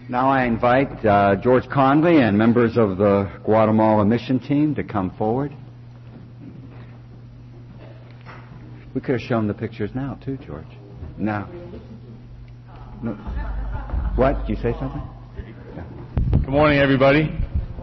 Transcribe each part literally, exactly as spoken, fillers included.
Now I invite uh, George Conley and members of the Guatemala mission team to come forward. We could have shown the pictures now, too, George. Now. No. What? Did you say something? Yeah. Good morning, everybody.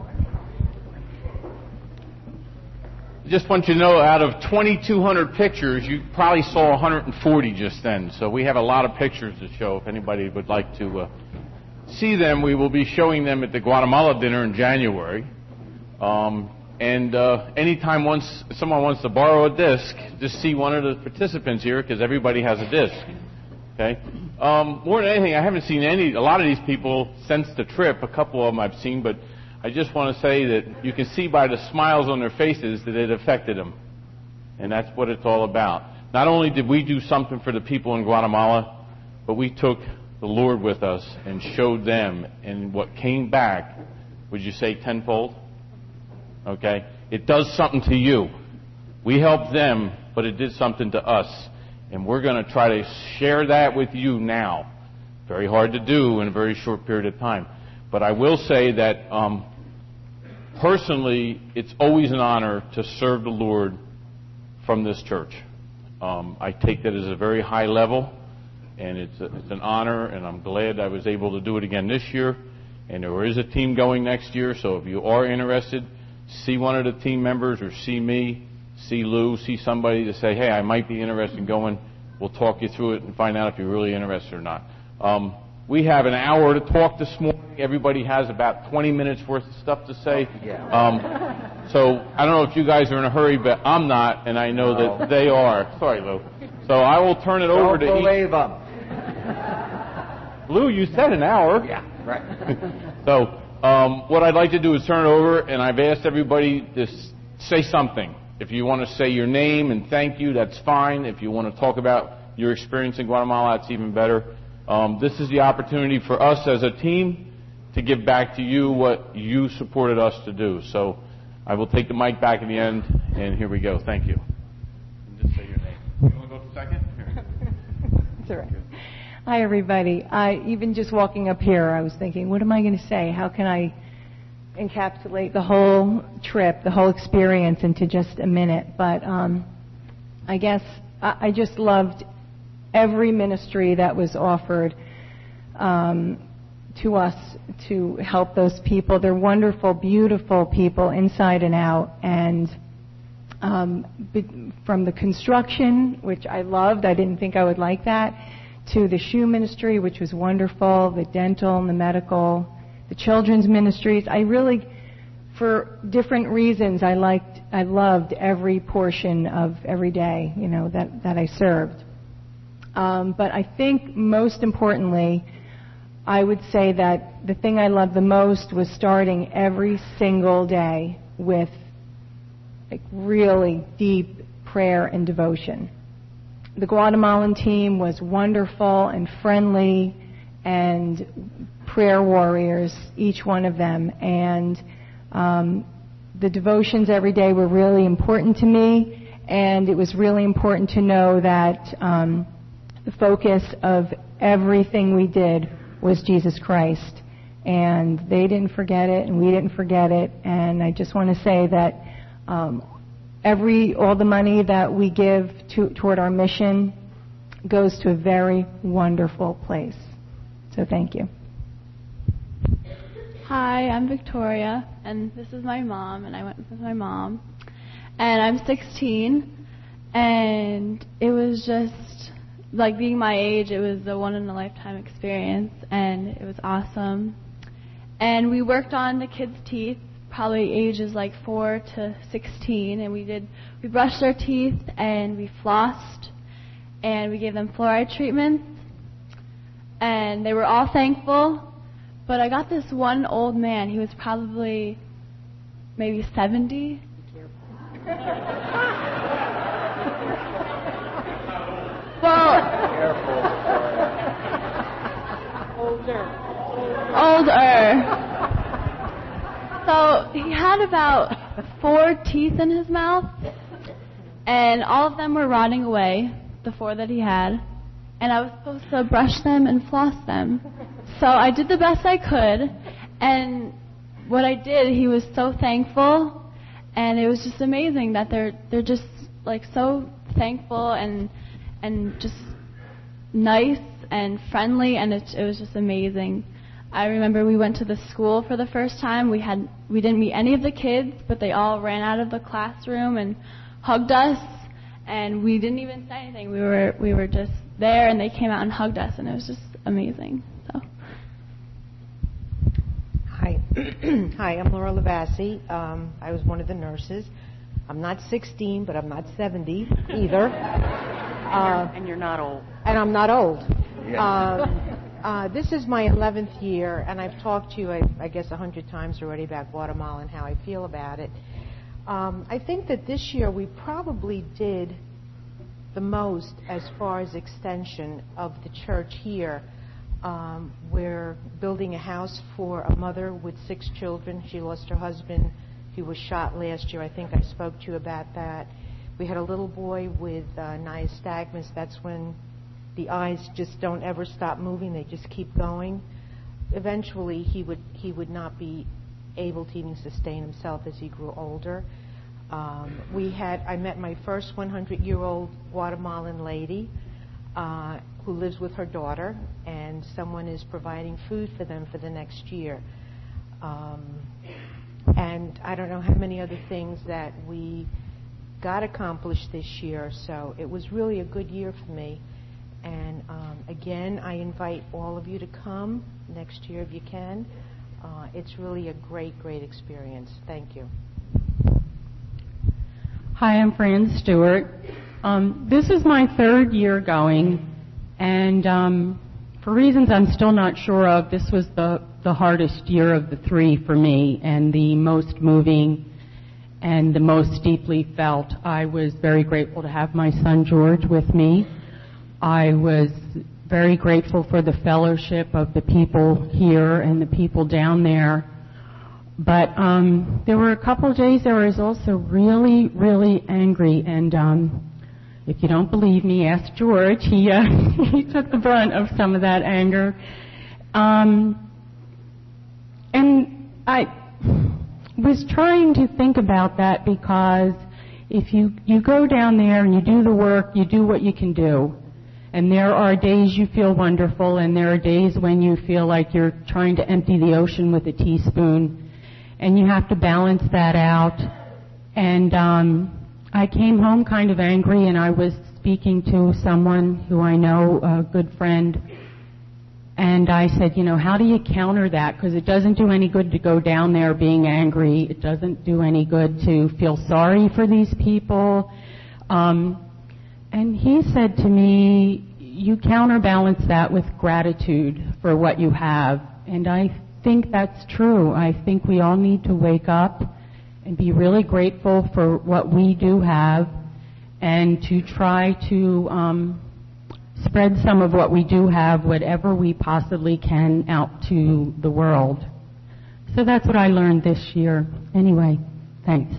I just want you to know, out of twenty-two hundred pictures, you probably saw one hundred forty just then. So we have a lot of pictures to show. If anybody would like to uh, see them, we will be showing them at the Guatemala dinner in January. Um, and uh, anytime once someone wants to borrow a disc, just see one of the participants here, because everybody has a disc. Okay. Um, more than anything, I haven't seen any. A lot of these people since the trip. A couple of them I've seen, but I just want to say that you can see by the smiles on their faces that it affected them. And that's what it's all about. Not only did we do something for the people in Guatemala, but we took the Lord with us and showed them. And what came back, would you say tenfold? Okay? It does something to you. We helped them, but it did something to us. And we're going to try to share that with you now. Very hard to do in a very short period of time. But I will say that um, personally, it's always an honor to serve the Lord from this church. Um, I take that as a very high level, and it's, a, it's an honor, and I'm glad I was able to do it again this year. And there is a team going next year, so if you are interested, see one of the team members or see me, see Lou, see somebody to say, hey, I might be interested in going. We'll talk you through it and find out if you're really interested or not. Um, we have an hour to talk this morning. Everybody has about twenty minutes worth of stuff to say. Um, so I don't know if you guys are in a hurry, but I'm not, and I know no. that they are. Sorry, Lou. So I will turn it don't over to Don't believe them. Lou, you said an hour. Yeah, right. So um, what I'd like to do is turn it over, and I've asked everybody to say something. If you want to say your name and thank you, that's fine. If you want to talk about your experience in Guatemala, that's even better. Um, this is the opportunity for us as a team to give back to you what you supported us to do. So I will take the mic back at the end, and here we go. Thank you. And just say your name. You want to go to second? Here. That's all right. Hi, everybody. I, even just walking up here, I was thinking, what am I going to say? How can I encapsulate the whole trip, the whole experience into just a minute? But um, I guess I, I just loved every ministry that was offered um, to us to help those people. They're wonderful, beautiful people inside and out. And um, from the construction, which I loved, I didn't think I would like that, to the shoe ministry, which was wonderful, the dental and the medical, the children's ministries. I really, for different reasons, I liked, I loved every portion of every day, you know, that, that I served. Um, but I think most importantly, I would say that the thing I loved the most was starting every single day with like really deep prayer and devotion. The Guatemalan team was wonderful and friendly and prayer warriors, each one of them. And um, the devotions every day were really important to me, and it was really important to know that um, the focus of everything we did was Jesus Christ. And they didn't forget it, and we didn't forget it. And I just want to say that um, every all the money that we give to, toward our mission goes to a very wonderful place. So thank you. Hi, I'm Victoria, and this is my mom, and I went with my mom. And I'm sixteen, and it was just, like being my age, it was a one-in-a-lifetime experience, and it was awesome. And we worked on the kids' teeth, probably ages like four to sixteen, and we did, we brushed their teeth, and we flossed, and we gave them fluoride treatments, and they were all thankful. But I got this one old man, he was probably maybe seventy. Well, Careful. older. Older. So he had about four teeth in his mouth, and all of them were rotting away, the four that he had, and I was supposed to brush them and floss them. so I did the best I could, and what I did, he was so thankful, and it was just amazing that they're they're just like so thankful and and just nice and friendly, and it, it was just amazing. I remember we went to the school for the first time. We had we didn't meet any of the kids, but they all ran out of the classroom and hugged us, and we didn't even say anything. We were we were just there, and they came out and hugged us, and it was just amazing. So. Hi, hi. I'm Laura Lavassi. Um, I was one of the nurses. I'm not sixteen, but I'm not seventy either. Uh, and you're not old. And I'm not old. Yeah. Um, uh, this is my eleventh year, and I've talked to you, I, I guess, a hundred times already about Guatemala and how I feel about it. Um, I think that this year we probably did the most as far as extension of the church here. Um, we're building a house for a mother with six children. She lost her husband. He was shot last year. I think I spoke to you about that. We had a little boy with uh, nystagmus. That's when the eyes just don't ever stop moving. They just keep going. Eventually, he would he would not be able to even sustain himself as he grew older. Um, we had I met my first hundred-year-old Guatemalan lady uh, who lives with her daughter, and someone is providing food for them for the next year. Um, and I don't know how many other things that we got accomplished this year, so it was really a good year for me. And um, again, I invite all of you to come next year if you can. Uh, it's really a great, great experience. Thank you. Hi, I'm Fran Stewart. Um, this is my third year going, and um, for reasons I'm still not sure of, this was the, the hardest year of the three for me, and the most moving and the most deeply felt. I was very grateful to have my son George with me. I was very grateful for the fellowship of the people here and the people down there. But um, there were a couple of days there I was also really, really angry. And um, if you don't believe me, ask George. He, uh, he took the brunt of some of that anger. Um, and I was trying to think about that, because if you, you go down there and you do the work, you do what you can do. And there are days you feel wonderful, and there are days when you feel like you're trying to empty the ocean with a teaspoon, and you have to balance that out. And um, I came home kind of angry, and I was speaking to someone who I know, a good friend, and I said, you know, how do you counter that? Because it doesn't do any good to go down there being angry. It doesn't do any good to feel sorry for these people. Um, And he said to me, you counterbalance that with gratitude for what you have. And I think that's true. I think we all need to wake up and be really grateful for what we do have, and to try to um, spread some of what we do have, whatever we possibly can, out to the world. So that's what I learned this year. Anyway, thanks.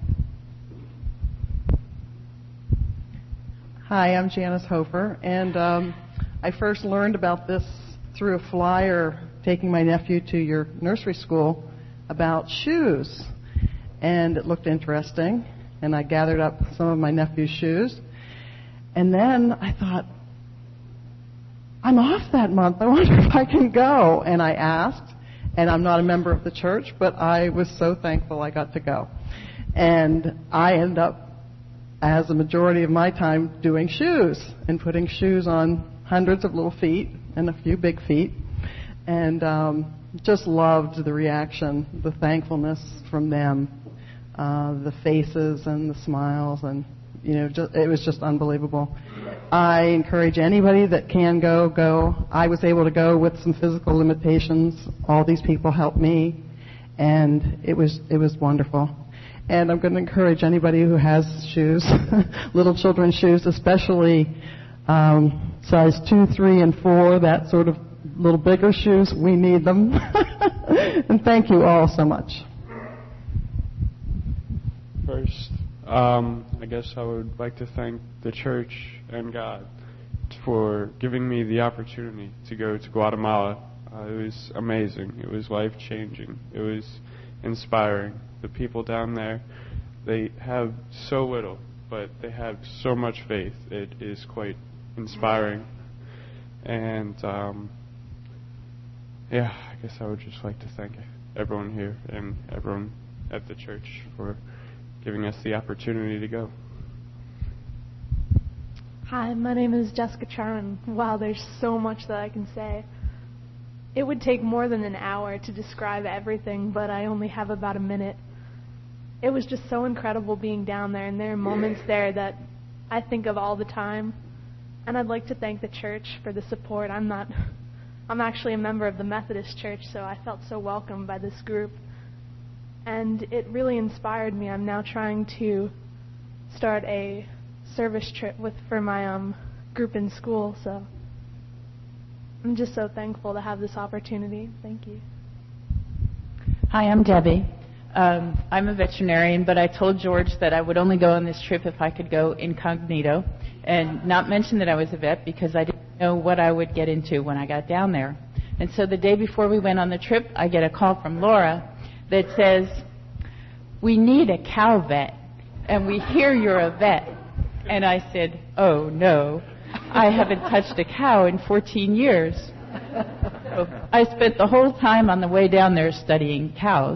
Hi, I'm Janice Hofer, and um, I first learned about this through a flyer taking my nephew to your nursery school about shoes, and it looked interesting, and I gathered up some of my nephew's shoes, and then I thought, I'm off that month, I wonder if I can go, and I asked, and I'm not a member of the church, but I was so thankful I got to go, and I ended up as a majority of my time doing shoes and putting shoes on hundreds of little feet and a few big feet, and um, just loved the reaction, the thankfulness from them, uh, the faces and the smiles, and you know, just, it was just unbelievable. I encourage anybody that can go, go. I was able to go with some physical limitations. All these people helped me, and it was it was wonderful. And I'm going to encourage anybody who has shoes, little children's shoes, especially um, size two, three, and four, that sort of little bigger shoes. We need them. And thank you all so much. First, um, I guess I would like to thank the church and God for giving me the opportunity to go to Guatemala. Uh, it was amazing. It was life-changing. It was inspiring. The people down there, they have so little, but they have so much faith. It is quite inspiring. And, um, yeah, I guess I would just like to thank everyone here and everyone at the church for giving us the opportunity to go. Hi, my name is Jessica Charman. Wow, there's so much that I can say. It would take more than an hour to describe everything, but I only have about a minute. It was just so incredible being down there, and there are moments there that I think of all the time. And I'd like to thank the church for the support. I'm not, I'm actually a member of the Methodist Church, so I felt so welcomed by this group. And it really inspired me. I'm now trying to start a service trip with for my um, group in school, so I'm just so thankful to have this opportunity. Thank you. Hi, I'm Debbie. Um, I'm a veterinarian, but I told George that I would only go on this trip if I could go incognito and not mention that I was a vet because I didn't know what I would get into when I got down there. And so the day before we went on the trip, I get a call from Laura that says, "We need a cow vet, and we hear you're a vet." And I said, "Oh, no, I haven't touched a cow in fourteen years. So I spent the whole time on the way down there studying cows.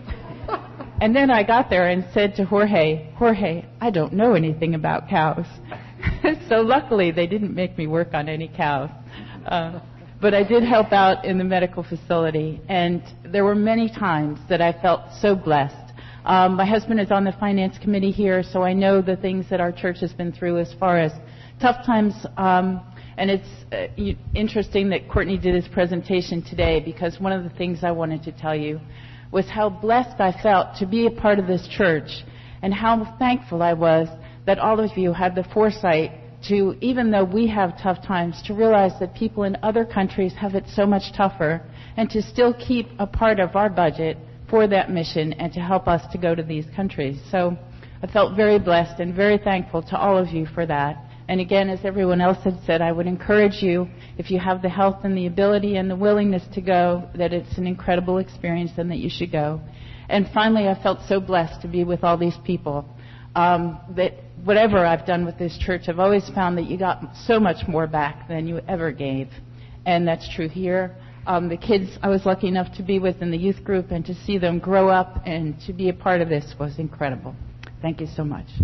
And then I got there and said to Jorge, Jorge, I don't know anything about cows. So luckily they didn't make me work on any cows. Uh, but I did help out in the medical facility, and there were many times that I felt so blessed. Um, my husband is on the finance committee here, so I know the things that our church has been through as far as tough times. Um, and it's uh, interesting that Courtney did his presentation today, because one of the things I wanted to tell you was how blessed I felt to be a part of this church, and how thankful I was that all of you had the foresight to, even though we have tough times, to realize that people in other countries have it so much tougher, and to still keep a part of our budget for that mission and to help us to go to these countries. So I felt very blessed and very thankful to all of you for that. And again, as everyone else had said, I would encourage you, if you have the health and the ability and the willingness to go, that it's an incredible experience and that you should go. And finally, I felt so blessed to be with all these people. Um, that whatever I've done with this church, I've always found that you got so much more back than you ever gave. And that's true here. Um, the kids I was lucky enough to be with in the youth group, and to see them grow up and to be a part of this was incredible. Thank you so much.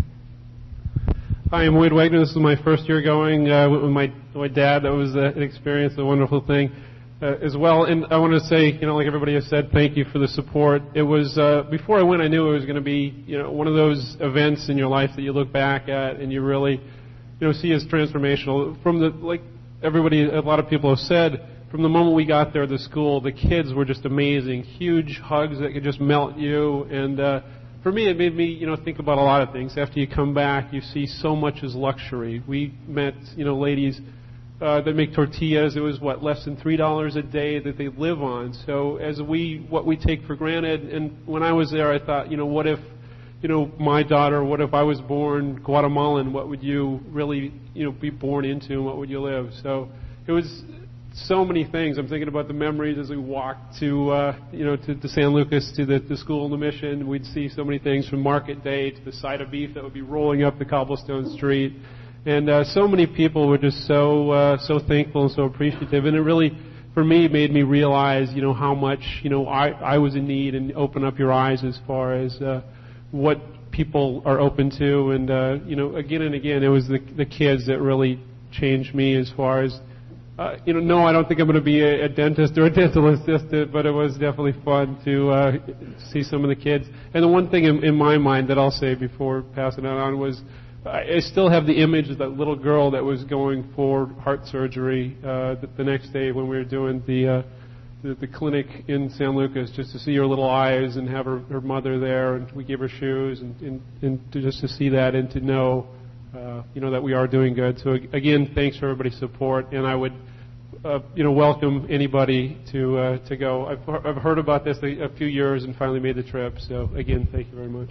Hi, I'm Wade Wagner. This is my first year going. I uh, went with my, my dad. That was uh, an experience, a wonderful thing uh, as well. And I want to say, you know, like everybody has said, thank you for the support. It was, uh, before I went, I knew it was going to be, you know, one of those events in your life that you look back at and you really, you know, see as transformational. From the, like everybody, a lot of people have said, from the moment we got there, the school, the kids were just amazing. Huge hugs that could just melt you. And, uh, for me, it made me, you know, think about a lot of things. After you come back, you see so much as luxury. We met, you know, ladies uh, that make tortillas. It was, what, less than three dollars a day that they live on. So as we, what we take for granted, and when I was there, I thought, you know, what if, you know, my daughter, what if I was born Guatemalan? What would you really, you know, be born into, and what would you live? So it was so many things. I'm thinking about the memories as we walked to, uh, you know, to, to San Lucas, to the, the school and the mission. We'd see so many things, from market day to the side of beef that would be rolling up the cobblestone street. And uh, so many people were just so uh, so thankful and so appreciative. And it really, for me, made me realize, you know, how much, you know, I, I was in need, and open up your eyes as far as uh, what people are open to. And, uh, you know, again and again, it was the, the kids that really changed me as far as, Uh, you know, no, I don't think I'm going to be a, a dentist or a dental assistant, but it was definitely fun to uh, see some of the kids. And the one thing in, in my mind that I'll say before passing it on was, I still have the image of that little girl that was going for heart surgery uh, the, the next day when we were doing the, uh, the the clinic in San Lucas, just to see her little eyes and have her, her mother there, and we gave her shoes, and, and, and to just to see that and to know, uh, you know, that we are doing good. So again, thanks for everybody's support, and I would. Uh, you know, welcome anybody to uh, to go. I've, I've heard about this a, a few years and finally made the trip. So again, thank you very much.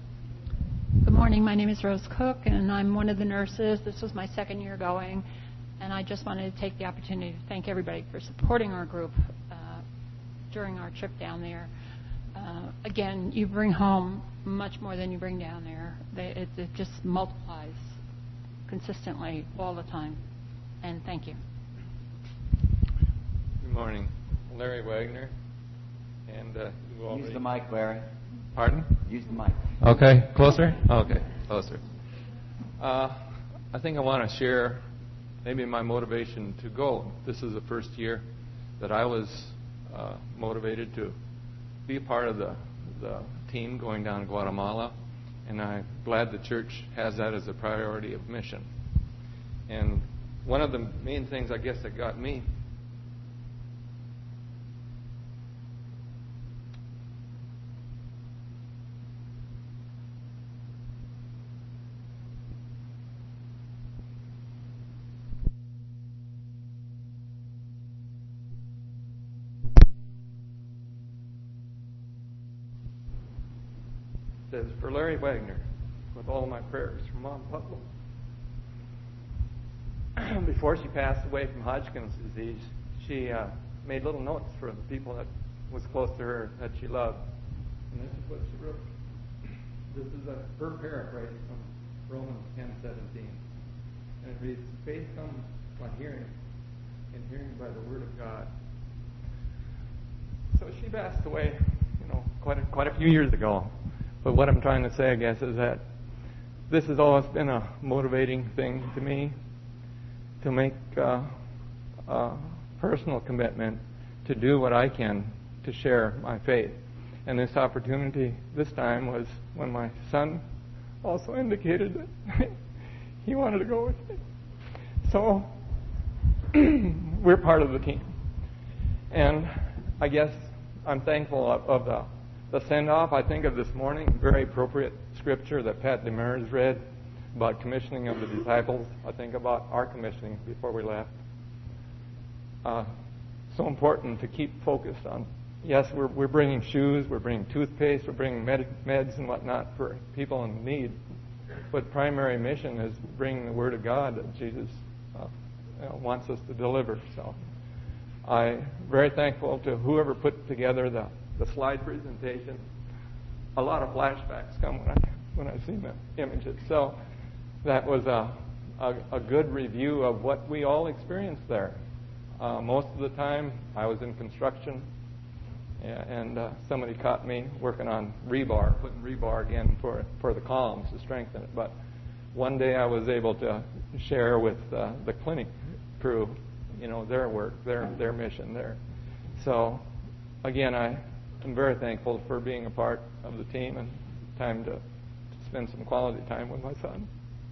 Good morning. My name is Rose Cook, and I'm one of the nurses. This was my second year going, and I just wanted to take the opportunity to thank everybody for supporting our group. during our trip down there. Uh, again, you bring home much more than you bring down there. They, it, it just multiplies consistently all the time. And thank you. Good morning. Larry Wagner. And uh, you already... Use the mic, Larry. Pardon? Use the mic. Okay. Closer? Okay. Closer. Uh, I think I want to share maybe my motivation to go. This is the first year that I was uh, motivated to be a part of the, the team going down to Guatemala, and I'm glad the church has that as a priority of mission. And one of the main things, I guess, that got me says, for Larry Wagner, with all my prayers, from Mom Putlow. Before she passed away from Hodgkin's disease, she uh, made little notes for the people that was close to her that she loved. And this is what she wrote. This is a, her paraphrase from Romans ten seventeen. And it reads, faith comes by hearing, and hearing by the word of God. So she passed away, you know, quite a, quite a few years ago. But what I'm trying to say, I guess, is that this has always been a motivating thing to me to make uh, a personal commitment to do what I can to share my faith. And this opportunity this time was when my son also indicated that he wanted to go with me. So we're part of the team. And I guess I'm thankful of, of the The send-off, I think of this morning, very appropriate scripture that Pat Demers read about commissioning of the disciples. I think about our commissioning before we left. Uh, so important to keep focused on. Yes, we're, we're bringing shoes, we're bringing toothpaste, we're bringing med- meds and whatnot for people in need. But primary mission is bringing the Word of God that Jesus uh, you know, wants us to deliver. So I'm very thankful to whoever put together the the slide presentation. A lot of flashbacks come when I when I see the images. So that was a, a, a good review of what we all experienced there. Uh, most of the time I was in construction, and uh, somebody caught me working on rebar, putting rebar again for for the columns to strengthen it. But one day I was able to share with uh, the clinic crew, you know, their work, their their mission there. So again, I I'm very thankful for being a part of the team and time to, to spend some quality time with my son.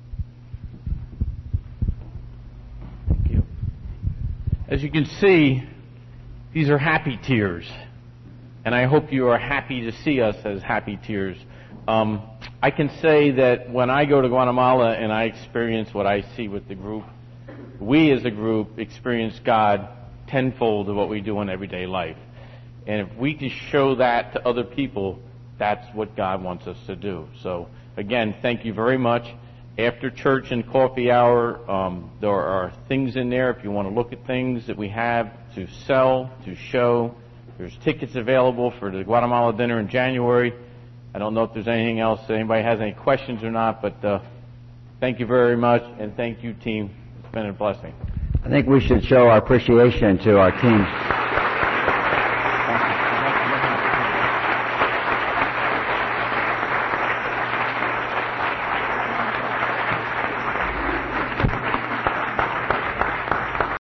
Thank you. As you can see, these are happy tears. And I hope you are happy to see us as happy tears. Um, I can say that when I go to Guatemala and I experience what I see with the group, we as a group experience God tenfold of what we do in everyday life. And if we can show that to other people, that's what God wants us to do. So, again, thank you very much. After church and coffee hour, um, there are things in there if you want to look at things that we have to sell, to show. There's tickets available for the Guatemala dinner in January. I don't know if there's anything else, anybody has any questions or not, but uh, thank you very much, and thank you, team. It's been a blessing. I think we should show our appreciation to our team.